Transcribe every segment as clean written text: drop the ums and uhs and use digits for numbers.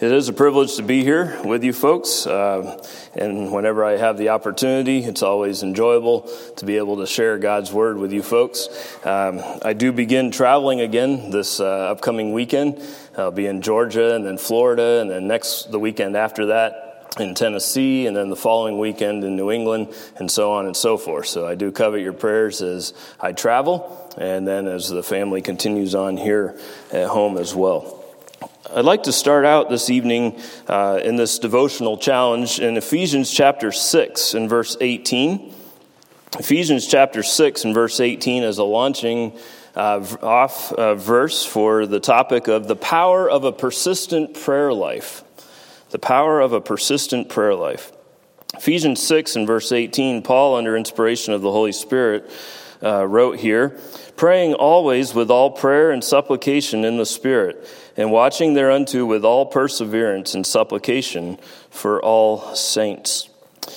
It is a privilege to be here with you folks, and whenever I have the opportunity, it's always enjoyable to be able to share God's Word with you folks. I do begin traveling again this upcoming weekend. I'll be in Georgia and then Florida, and then the weekend after that in Tennessee, and then the following weekend in New England, and so on and so forth. So I do covet your prayers as I travel, and then as the family continues on here at home as well. I'd like to start out this evening in this devotional challenge in Ephesians chapter 6 and verse 18. Ephesians chapter 6 and verse 18 is a launching off verse for the topic of the power of a persistent prayer life. The power of a persistent prayer life. Ephesians 6 and verse 18, Paul, under inspiration of the Holy Spirit, wrote here, praying always with all prayer and supplication in the Spirit, and watching thereunto with all perseverance and supplication for all saints.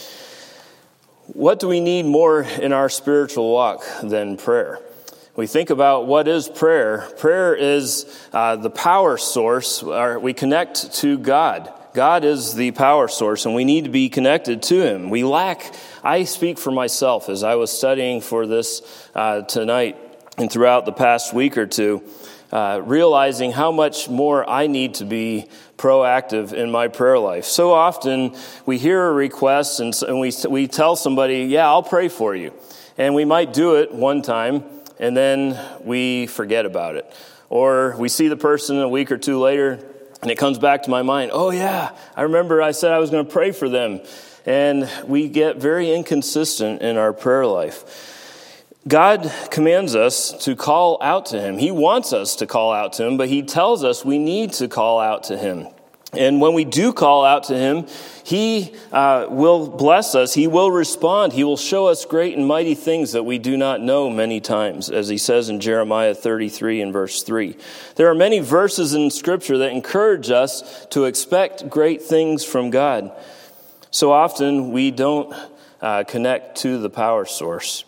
What do we need more in our spiritual walk than prayer? We think about what is prayer. Prayer is the power source. We connect to God. God is the power source, and we need to be connected to Him. I speak for myself as I was studying for this tonight and throughout the past week or two, realizing how much more I need to be proactive in my prayer life. So often we hear a request and we tell somebody, yeah, I'll pray for you. And we might do it one time and then we forget about it. Or we see the person a week or two later and it comes back to my mind, oh yeah, I remember I said I was going to pray for them. And we get very inconsistent in our prayer life. God commands us to call out to Him. He wants us to call out to Him, but He tells us we need to call out to Him. And when we do call out to Him, He will bless us. He will respond. He will show us great and mighty things that we do not know many times, as He says in Jeremiah 33 and verse 3. There are many verses in Scripture that encourage us to expect great things from God. So often we don't connect to the power source.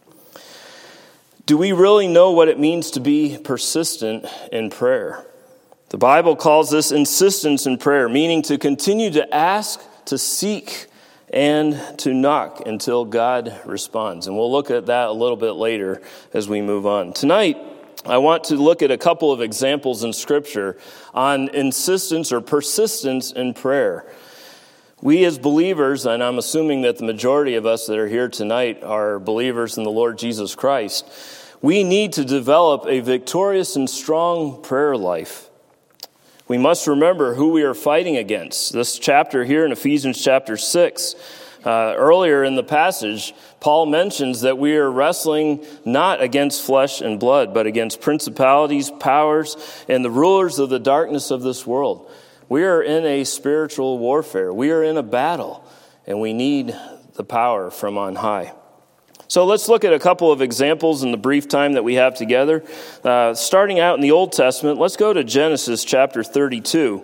Do we really know what it means to be persistent in prayer? The Bible calls this insistence in prayer, meaning to continue to ask, to seek, and to knock until God responds. And we'll look at that a little bit later as we move on. Tonight, I want to look at a couple of examples in Scripture on insistence or persistence in prayer. We as believers, and I'm assuming that the majority of us that are here tonight are believers in the Lord Jesus Christ, we need to develop a victorious and strong prayer life. We must remember who we are fighting against. This chapter here in Ephesians chapter 6, earlier in the passage, Paul mentions that we are wrestling not against flesh and blood, but against principalities, powers, and the rulers of the darkness of this world. We are in a spiritual warfare. We are in a battle, and we need the power from on high. So let's look at a couple of examples in the brief time that we have together. Starting out in the Old Testament, let's go to Genesis chapter 32.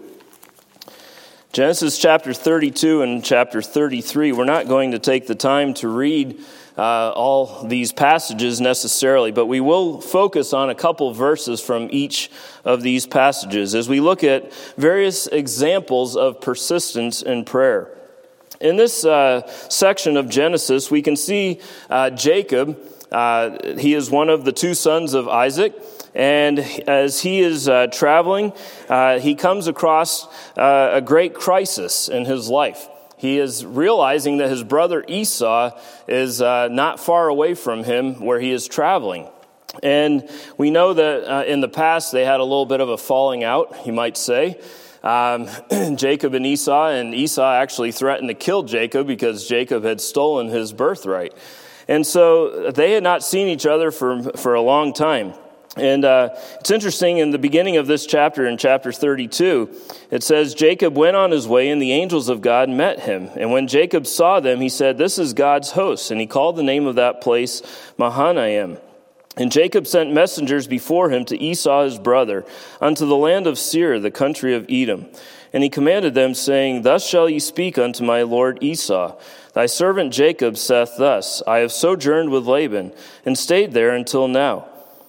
Genesis chapter 32 and chapter 33. We're not going to take the time to read all these passages necessarily, but we will focus on a couple verses from each of these passages as we look at various examples of persistence in prayer. In this section of Genesis, we can see Jacob. He is one of the two sons of Isaac, and as he is traveling, he comes across a great crisis in his life. He is realizing that his brother Esau is not far away from him where he is traveling. And we know that in the past they had a little bit of a falling out, you might say. Jacob and Esau actually threatened to kill Jacob because Jacob had stolen his birthright. And so they had not seen each other for a long time. And it's interesting, in the beginning of this chapter, in chapter 32, it says, Jacob went on his way, and the angels of God met him. And when Jacob saw them, he said, this is God's host. And he called the name of that place Mahanaim. And Jacob sent messengers before him to Esau his brother, unto the land of Seir, the country of Edom. And he commanded them, saying, thus shall ye speak unto my lord Esau. Thy servant Jacob saith thus, I have sojourned with Laban, and stayed there until now.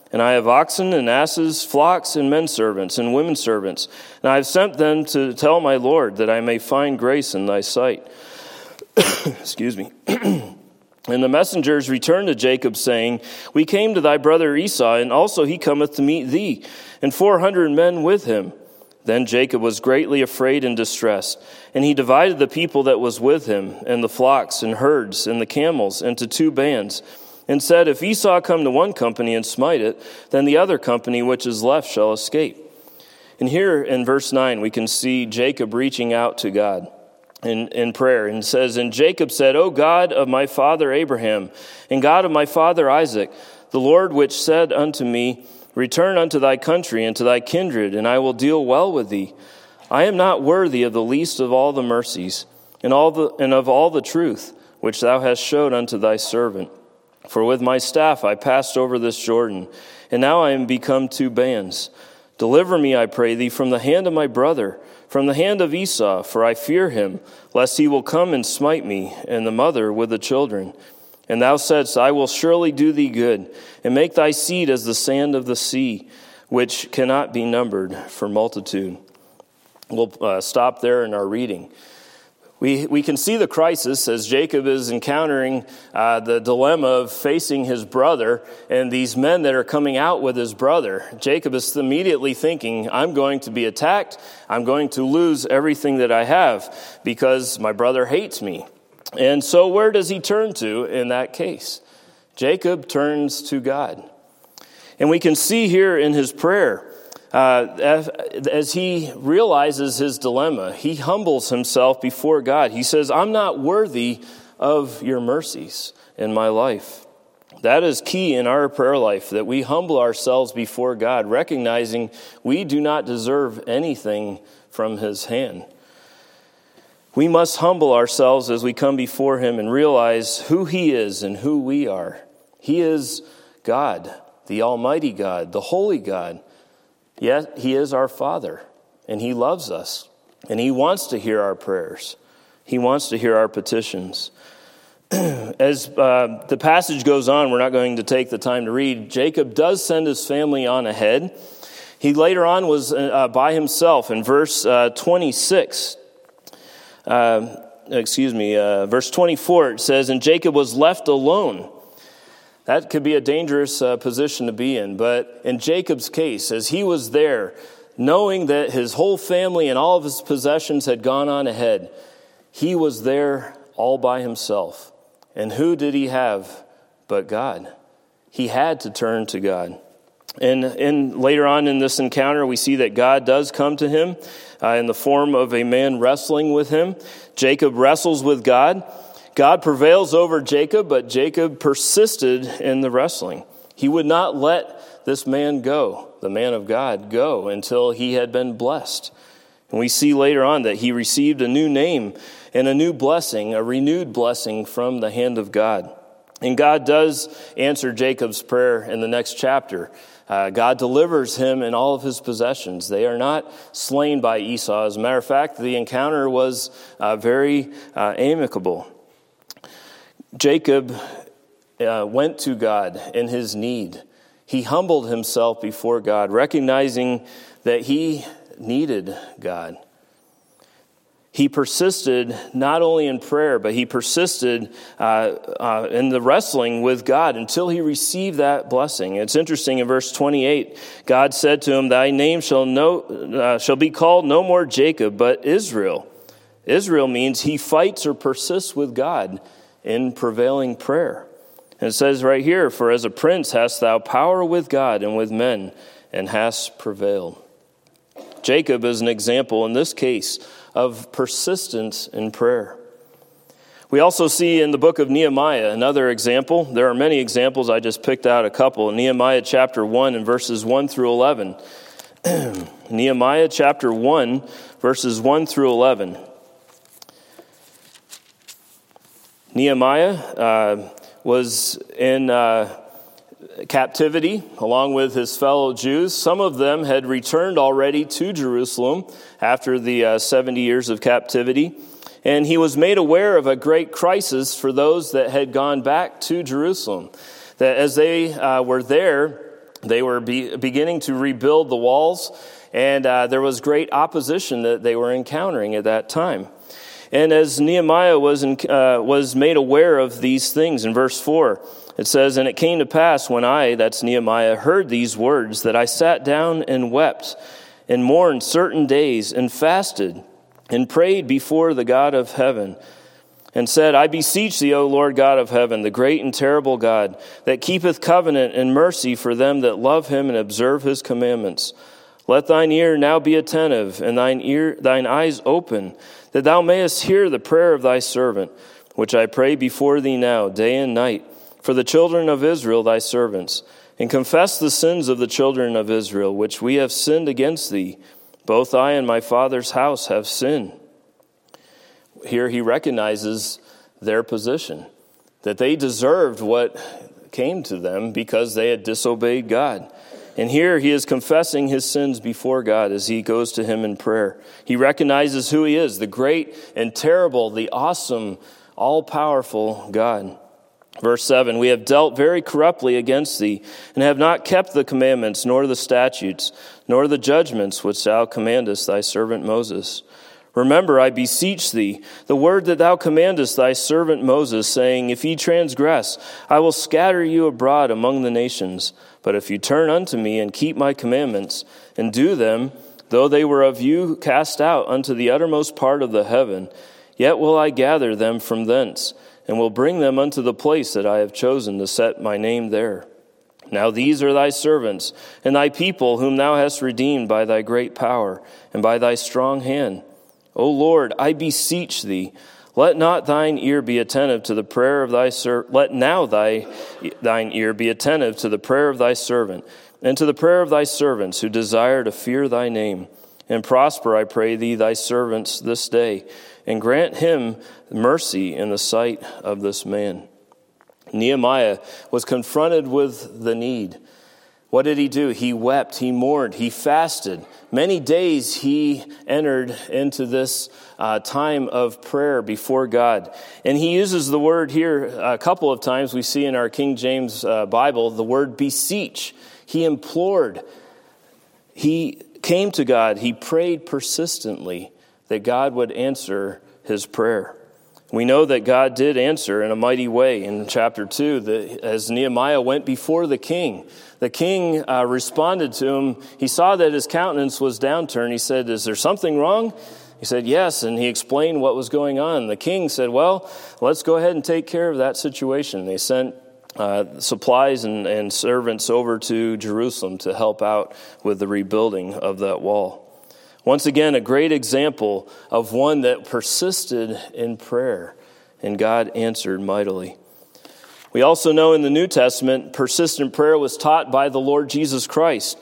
And I have oxen and asses, flocks and men servants and women servants. And I have sent them to tell my Lord that I may find grace in thy sight. Excuse me. And the messengers returned to Jacob, saying, We came to thy brother Esau, and also he cometh to meet thee, and 400 men with him. Then Jacob was greatly afraid and distressed, and he divided the people that was with him, and the flocks and herds and the camels, into 2 bands, and said, If Esau come to one company and smite it, then the other company which is left shall escape. And here in verse 9, we can see Jacob reaching out to God in prayer, and says, And Jacob said, O God of my father Abraham, and God of my father Isaac, the Lord which said unto me, Return unto thy country and to thy kindred, and I will deal well with thee. I am not worthy of the least of all the mercies, and of all the truth which thou hast showed unto thy servant. For with my staff I passed over this Jordan, and now I am become 2 bands. Deliver me, I pray thee, from the hand of my brother, from the hand of Esau, for I fear him, lest he will come and smite me, and the mother with the children. And thou saidst, I will surely do thee good, and make thy seed as the sand of the sea, which cannot be numbered for multitude. We'll stop there in our reading. We can see the crisis as Jacob is encountering the dilemma of facing his brother and these men that are coming out with his brother. Jacob is immediately thinking, I'm going to be attacked. I'm going to lose everything that I have because my brother hates me. And so where does he turn to in that case? Jacob turns to God. And we can see here in his prayer, as he realizes his dilemma, he humbles himself before God. He says, I'm not worthy of your mercies in my life. That is key in our prayer life, that we humble ourselves before God, recognizing we do not deserve anything from his hand. We must humble ourselves as we come before him and realize who he is and who we are. He is God, the Almighty God, the Holy God. Yet he is our Father, and he loves us, and he wants to hear our prayers. He wants to hear our petitions. As the passage goes on, we're not going to take the time to read, Jacob does send his family on ahead. He later on was by himself in verse 26. Verse 24, it says, And Jacob was left alone. That could be a dangerous position to be in. But in Jacob's case, as he was there, knowing that his whole family and all of his possessions had gone on ahead, he was there all by himself. And who did he have but God? He had to turn to God. And later on in this encounter, we see that God does come to him in the form of a man wrestling with him. Jacob wrestles with God. God prevails over Jacob, but Jacob persisted in the wrestling. He would not let this man go, the man of God, go until he had been blessed. And we see later on that he received a new name and a new blessing, a renewed blessing from the hand of God. And God does answer Jacob's prayer in the next chapter. God delivers him and all of his possessions. They are not slain by Esau. As a matter of fact, the encounter was very amicable. Jacob went to God in his need. He humbled himself before God, recognizing that he needed God. He persisted not only in prayer, but he persisted in the wrestling with God until he received that blessing. It's interesting in verse 28, God said to him, Thy name shall be called no more Jacob, but Israel. Israel means he fights or persists with God in prevailing prayer. And it says right here, For as a prince hast thou power with God and with men, and hast prevailed. Jacob is an example in this case of persistence in prayer. We also see in the book of Nehemiah another example. There are many examples. I just picked out a couple. Nehemiah chapter 1 and verses 1 through 11. Nehemiah chapter 1, verses 1 through 11. Nehemiah was in captivity along with his fellow Jews. Some of them had returned already to Jerusalem after the 70 years of captivity. And he was made aware of a great crisis for those that had gone back to Jerusalem. That as they were there, They were beginning to rebuild the walls, and there was great opposition that they were encountering at that time. And as Nehemiah was made aware of these things, in verse 4, it says, "And it came to pass when I," that's Nehemiah, "heard these words, that I sat down and wept, and mourned certain days, and fasted, and prayed before the God of heaven, and said, I beseech thee, O Lord God of heaven, the great and terrible God, that keepeth covenant and mercy for them that love him and observe his commandments. Let thine ear now be attentive, and thine eyes open, that thou mayest hear the prayer of thy servant, which I pray before thee now, day and night, for the children of Israel thy servants, and confess the sins of the children of Israel, which we have sinned against thee. Both I and my father's house have sinned." Here he recognizes their position, that they deserved what came to them because they had disobeyed God. And here he is confessing his sins before God as he goes to him in prayer. He recognizes who he is, the great and terrible, the awesome, all-powerful God. Verse 7, "We have dealt very corruptly against thee, and have not kept the commandments, nor the statutes, nor the judgments which thou commandest thy servant Moses. Remember, I beseech thee, the word that thou commandest thy servant Moses, saying, If ye transgress, I will scatter you abroad among the nations. But if you turn unto me and keep my commandments, and do them, though they were of you cast out unto the uttermost part of the heaven, yet will I gather them from thence, and will bring them unto the place that I have chosen to set my name there. Now these are thy servants, and thy people, whom thou hast redeemed by thy great power, and by thy strong hand. O Lord, I beseech thee, let not thine ear be attentive to the prayer of thy servant. Let now thine ear be attentive to the prayer of thy servant, and to the prayer of thy servants who desire to fear thy name. And prosper, I pray thee, thy servants this day, and grant him mercy in the sight of this man." Nehemiah was confronted with the need. What did he do? He wept, he mourned, he fasted. Many days he entered into this time of prayer before God. And he uses the word here a couple of times. We see in our King James Bible the word beseech. He implored. He came to God. He prayed persistently that God would answer his prayer. We know that God did answer in a mighty way in chapter 2, as Nehemiah went before the king. The king responded to him. He saw that his countenance was downturned. He said, "Is there something wrong?" He said, "Yes," and he explained what was going on. The king said, "Well, let's go ahead and take care of that situation." They sent supplies and servants over to Jerusalem to help out with the rebuilding of that wall. Once again, a great example of one that persisted in prayer, and God answered mightily. We also know in the New Testament, persistent prayer was taught by the Lord Jesus Christ.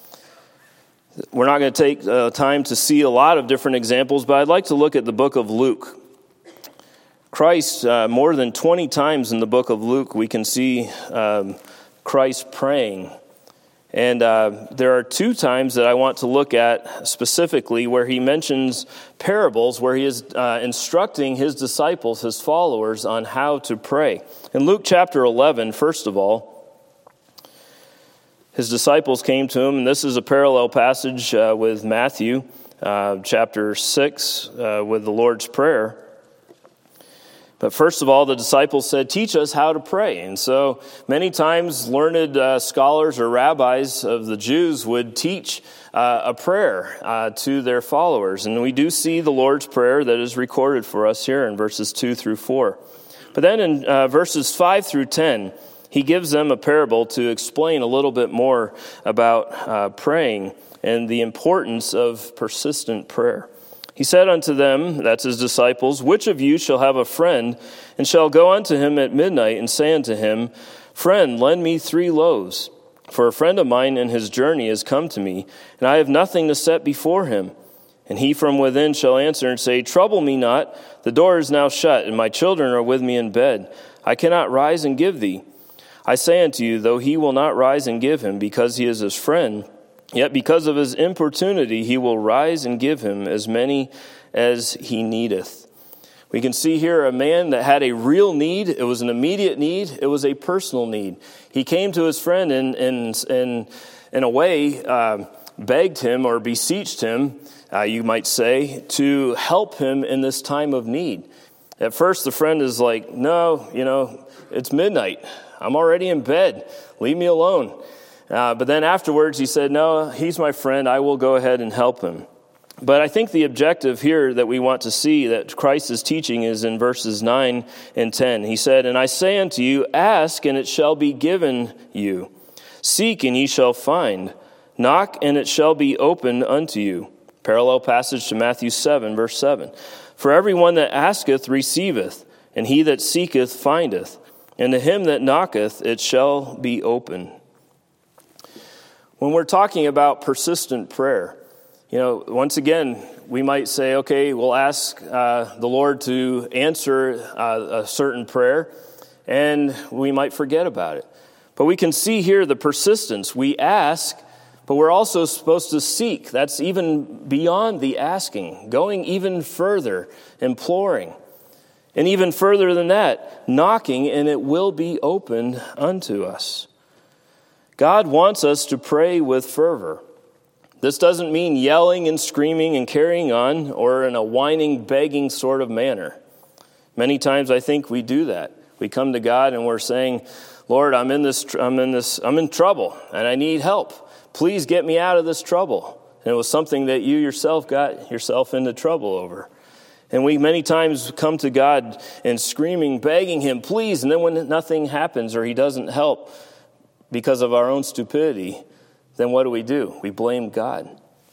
We're not going to take time to see a lot of different examples, but I'd like to look at the book of Luke. Christ, more than 20 times in the book of Luke, we can see Christ praying. And there are 2 times that I want to look at specifically where he mentions parables, where he is instructing his disciples, his followers, on how to pray. In Luke chapter 11, first of all, his disciples came to him, and this is a parallel passage with Matthew chapter 6 with the Lord's Prayer. But first of all, the disciples said, "Teach us how to pray." And so many times learned scholars or rabbis of the Jews would teach a prayer to their followers. And we do see the Lord's Prayer that is recorded for us here in verses 2 through 4. But then in verses 5 through 10, he gives them a parable to explain a little bit more about praying and the importance of persistent prayer. He said unto them, that's his disciples, "Which of you shall have a friend, and shall go unto him at midnight, and say unto him, Friend, lend me 3 loaves. For a friend of mine in his journey is come to me, and I have nothing to set before him. And he from within shall answer and say, Trouble me not, the door is now shut, and my children are with me in bed. I cannot rise and give thee. I say unto you, though he will not rise and give him, because he is his friend, yet because of his importunity he will rise and give him as many as he needeth." We can see here a man that had a real need. It was an immediate need. It was a personal need. He came to his friend and in a way, begged him or beseeched him, you might say, to help him in this time of need. At first, the friend is like, no, it's midnight. I'm already in bed. Leave me alone. But then afterwards, he said, no, he's my friend. I will go ahead and help him. But I think the objective here that we want to see that Christ is teaching is in verses 9 and 10. He said, and I say unto you, ask, and it shall be given you. Seek, and ye shall find. Knock, and it shall be opened unto you. Parallel passage to Matthew 7, verse 7. For everyone that asketh receiveth, and he that seeketh findeth. And to him that knocketh it shall be open. When we're talking about persistent prayer, once again, we might say, okay, we'll ask the Lord to answer a certain prayer, and we might forget about it. But we can see here the persistence. We ask, but we're also supposed to seek. That's even beyond the asking, going even further, imploring. And even further than that, knocking, and it will be opened unto us. God wants us to pray with fervor. This doesn't mean yelling and screaming and carrying on or in a whining, begging sort of manner. Many times I think we do that. We come to God and we're saying, Lord, I'm in trouble and I need help. Please get me out of this trouble. And it was something that you yourself got yourself into trouble over. And we many times come to God and screaming, begging him, please. And then when nothing happens or he doesn't help because of our own stupidity, then what do? We blame God.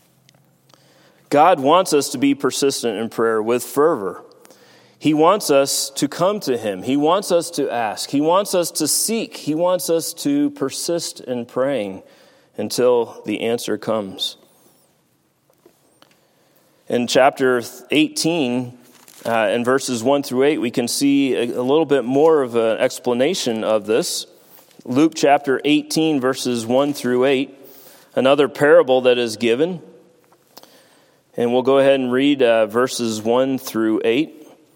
God wants us to be persistent in prayer with fervor. He wants us to come to him. He wants us to ask. He wants us to seek. He wants us to persist in praying until the answer comes. In chapter 18, in verses 1 through 8, we can see a little bit more of an explanation of this. Luke chapter 18, verses 1 through 8, another parable that is given. And we'll go ahead and read verses 1 through 8.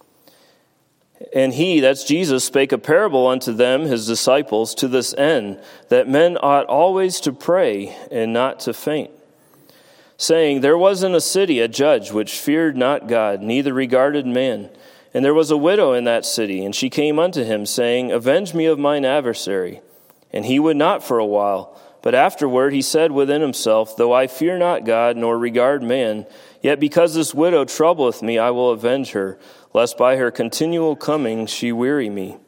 And he, that's Jesus, spake a parable unto them, his disciples, to this end, that men ought always to pray and not to faint. Saying, there was in a city a judge which feared not God, neither regarded man. And there was a widow in that city, and she came unto him, saying, avenge me of mine adversary. And he would not for a while. But afterward he said within himself, though I fear not God, nor regard man, yet because this widow troubleth me, I will avenge her, lest by her continual coming she weary me.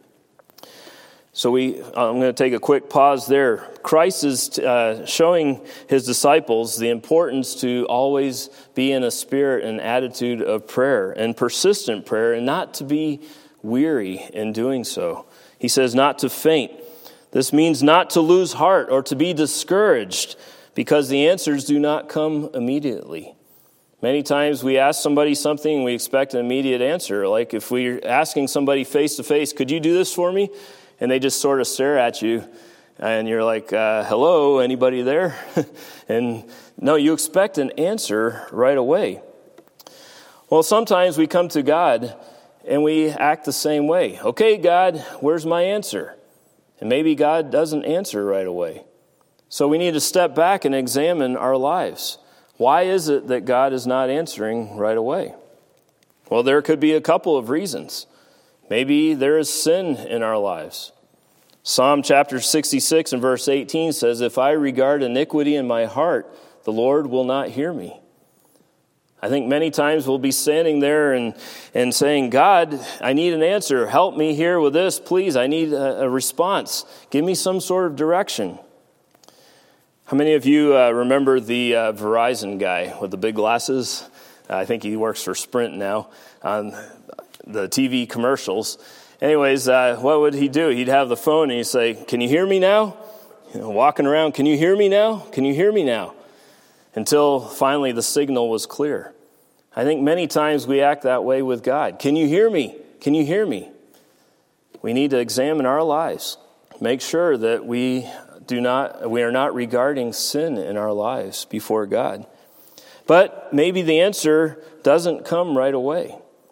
So I'm going to take a quick pause there. Christ is showing his disciples the importance to always be in a spirit and attitude of prayer and persistent prayer and not to be weary in doing so. He says not to faint. This means not to lose heart or to be discouraged because the answers do not come immediately. Many times we ask somebody something and we expect an immediate answer. Like if we're asking somebody face to face, could you do this for me? And they just sort of stare at you and you're like, hello, anybody there? And no, you expect an answer right away. Well, sometimes we come to God and we act the same way. Okay, God, where's my answer? And maybe God doesn't answer right away. So we need to step back and examine our lives. Why is it that God is not answering right away? Well, there could be a couple of reasons. Maybe there is sin in our lives. Psalm chapter 66 and verse 18 says, if I regard iniquity in my heart, the Lord will not hear me. I think many times we'll be standing there and saying, God, I need an answer. Help me here with this, please. I need a response. Give me some sort of direction. How many of you remember the Verizon guy with the big glasses? I think he works for Sprint now on the TV commercials. Anyways, what would he do? He'd have the phone and he'd say, can you hear me now? Walking around, can you hear me now? Can you hear me now? Until finally the signal was clear. I think many times we act that way with God. Can you hear me? Can you hear me? We need to examine our lives. Make sure that we are not regarding sin in our lives before God. But maybe the answer doesn't come right away.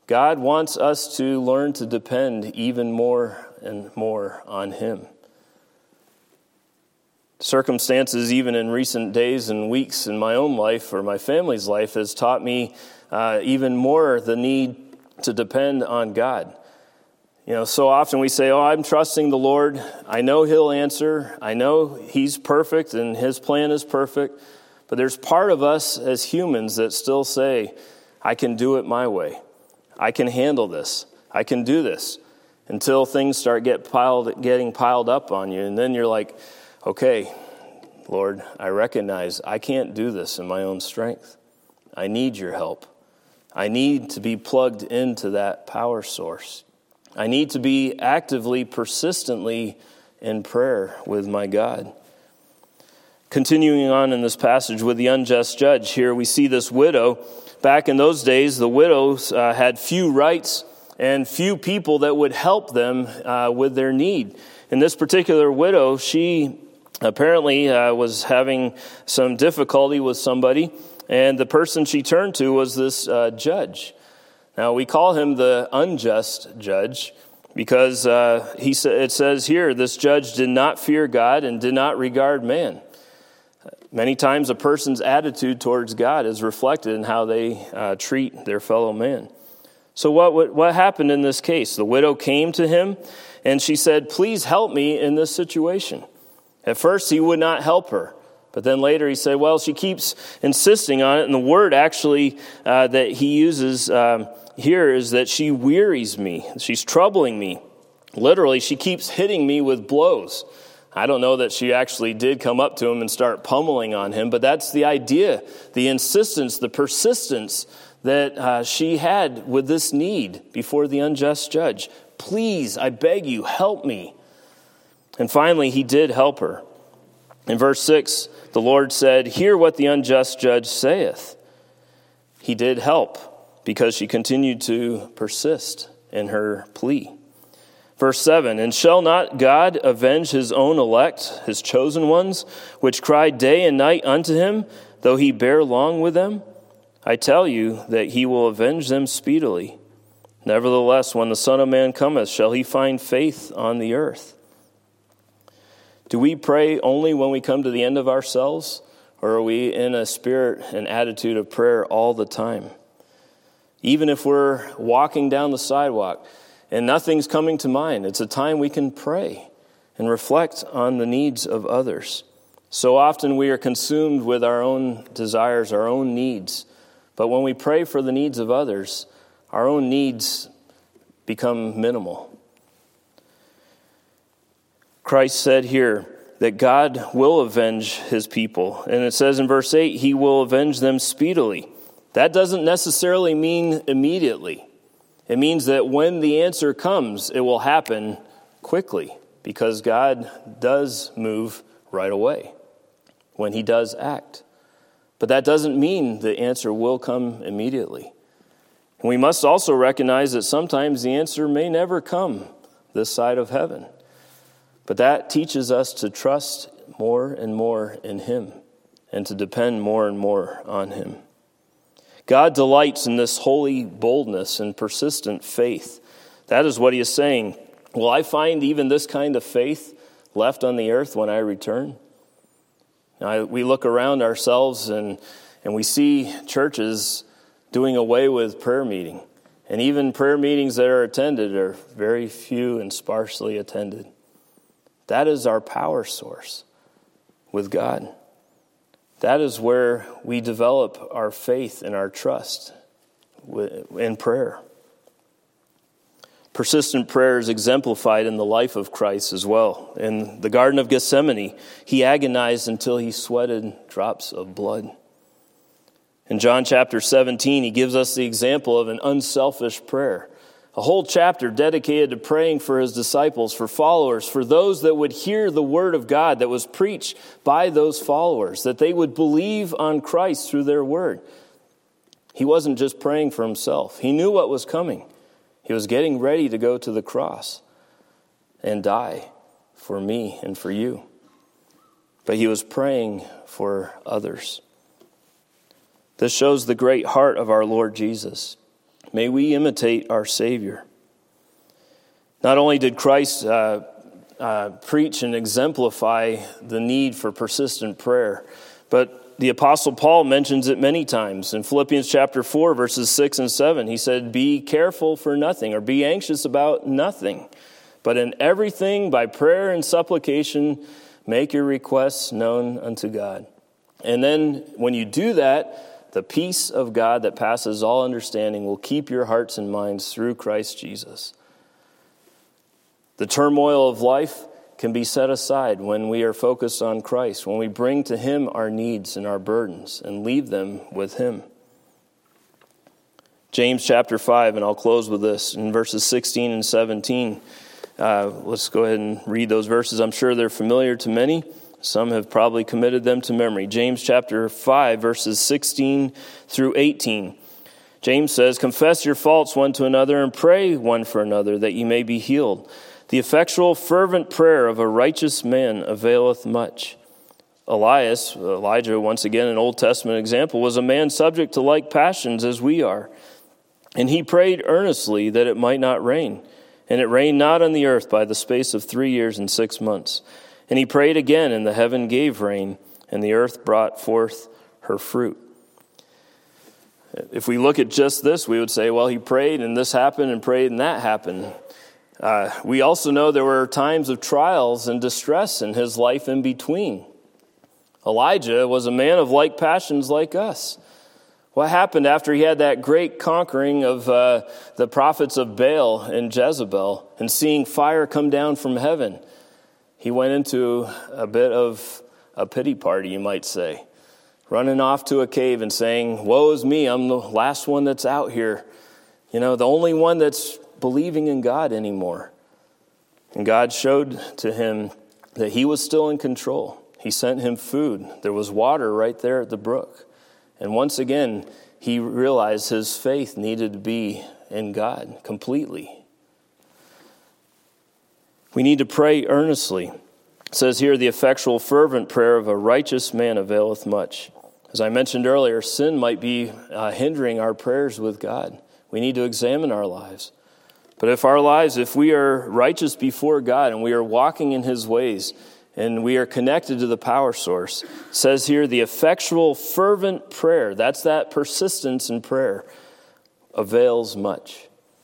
God wants us to learn to depend even more and more on Him. Circumstances, even in recent days and weeks in my own life or my family's life, has taught me even more the need to depend on God. So often we say, I'm trusting the Lord. I know He'll answer. I know He's perfect and His plan is perfect. But there's part of us as humans that still say, I can do it my way. I can handle this. I can do this. Until things start getting piled up on you. And then you're like, okay, Lord, I recognize I can't do this in my own strength. I need your help. I need to be plugged into that power source. I need to be actively, persistently in prayer with my God. Continuing on in this passage with the unjust judge, here we see this widow. Back in those days, the widows had few rights and few people that would help them with their need. In this particular widow, she apparently was having some difficulty with somebody, and the person she turned to was this judge. Now, we call him the unjust judge because it says here, this judge did not fear God and did not regard man. Many times a person's attitude towards God is reflected in how they treat their fellow man. So what happened in this case? The widow came to him and she said, please help me in this situation. At first he would not help her. But then later he said, well, she keeps insisting on it. And the word actually that he uses here is that she wearies me. She's troubling me. Literally, she keeps hitting me with blows. I don't know that she actually did come up to him and start pummeling on him, but that's the idea, the insistence, the persistence that she had with this need before the unjust judge. Please, I beg you, help me. And finally, he did help her. In verse 6, the Lord said, hear what the unjust judge saith. He did help because she continued to persist in her plea. Verse 7, and shall not God avenge his own elect, his chosen ones, which cry day and night unto him, though he bear long with them? I tell you that he will avenge them speedily. Nevertheless, when the Son of Man cometh, shall he find faith on the earth? Do we pray only when we come to the end of ourselves, or are we in a spirit and attitude of prayer all the time? Even if we're walking down the sidewalk and nothing's coming to mind, it's a time we can pray and reflect on the needs of others. So often we are consumed with our own desires, our own needs. But when we pray for the needs of others, our own needs become minimal. Christ said here that God will avenge his people. And it says in verse 8, he will avenge them speedily. That doesn't necessarily mean immediately. It means that when the answer comes, it will happen quickly because God does move right away when he does act. But that doesn't mean the answer will come immediately. And we must also recognize that sometimes the answer may never come this side of heaven. But that teaches us to trust more and more in him and to depend more and more on him. God delights in this holy boldness and persistent faith. That is what he is saying. Will I find even this kind of faith left on the earth when I return? Now, we look around ourselves and we see churches doing away with prayer meeting. And even prayer meetings that are attended are very few and sparsely attended. That is our power source with God. That is where we develop our faith and our trust in prayer. Persistent prayer is exemplified in the life of Christ as well. In the Garden of Gethsemane, he agonized until he sweated drops of blood. In John chapter 17, he gives us the example of an unselfish prayer. A whole chapter dedicated to praying for his disciples, for followers, for those that would hear the word of God that was preached by those followers, that they would believe on Christ through their word. He wasn't just praying for himself. He knew what was coming. He was getting ready to go to the cross and die for me and for you. But he was praying for others. This shows the great heart of our Lord Jesus. May we imitate our Savior. Not only did Christ preach and exemplify the need for persistent prayer, but the Apostle Paul mentions it many times. In Philippians chapter 4, verses 6 and 7, he said, "Be careful for nothing," or "be anxious about nothing, but in everything by prayer and supplication make your requests known unto God." And then when you do that, the peace of God that passes all understanding will keep your hearts and minds through Christ Jesus. The turmoil of life can be set aside when we are focused on Christ, when we bring to Him our needs and our burdens and leave them with Him. James chapter 5, and I'll close with this, in verses 16 and 17. Let's go ahead and read those verses. I'm sure they're familiar to many. Some have probably committed them to memory. James chapter 5, verses 16 through 18. James says, "Confess your faults one to another and pray one for another that ye may be healed. The effectual fervent prayer of a righteous man availeth much." Elijah, once again an Old Testament example, was a man subject to like passions as we are. And he prayed earnestly that it might not rain. And it rained not on the earth by the space of 3 years and 6 months. And he prayed again, and the heaven gave rain, and the earth brought forth her fruit. If we look at just this, we would say, well, he prayed and this happened, and prayed and that happened. We also know there were times of trials and distress in his life in between. Elijah was a man of like passions like us. What happened after he had that great conquering of the prophets of Baal and Jezebel and seeing fire come down from heaven? He went into a bit of a pity party, you might say, running off to a cave and saying, "Woe is me, I'm the last one that's out here. The only one that's believing in God anymore." And God showed to him that He was still in control. He sent him food. There was water right there at the brook. And once again, he realized his faith needed to be in God completely. We need to pray earnestly. It says here, "The effectual fervent prayer of a righteous man availeth much." As I mentioned earlier, sin might be hindering our prayers with God. We need to examine our lives. But if we are righteous before God and we are walking in His ways and we are connected to the power source, it says here, the effectual fervent prayer, that's that persistence in prayer, avails much.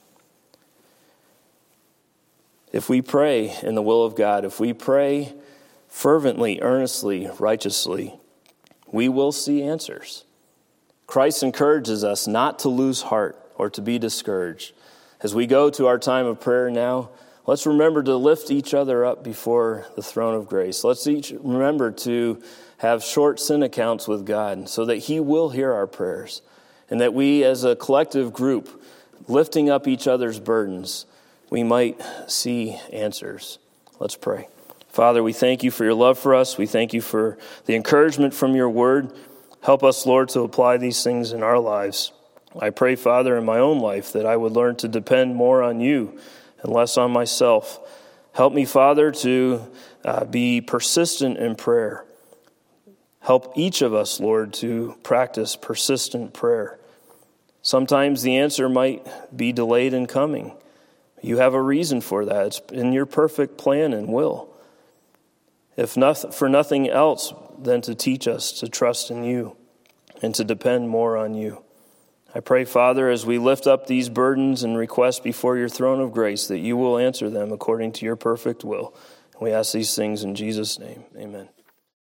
If we pray in the will of God, if we pray fervently, earnestly, righteously, we will see answers. Christ encourages us not to lose heart or to be discouraged. As we go to our time of prayer now, let's remember to lift each other up before the throne of grace. Let's each remember to have short sin accounts with God so that He will hear our prayers, and that we as a collective group, lifting up each other's burdens, we might see answers. Let's pray. Father, we thank You for Your love for us. We thank You for the encouragement from Your word. Help us, Lord, to apply these things in our lives. I pray, Father, in my own life that I would learn to depend more on You and less on myself. Help me, Father, to be persistent in prayer. Help each of us, Lord, to practice persistent prayer. Sometimes the answer might be delayed in coming. You have a reason for that. It's in Your perfect plan and will. If not for nothing else than to teach us to trust in You and to depend more on You. I pray, Father, as we lift up these burdens and requests before Your throne of grace, that You will answer them according to Your perfect will. And we ask these things in Jesus' name. Amen.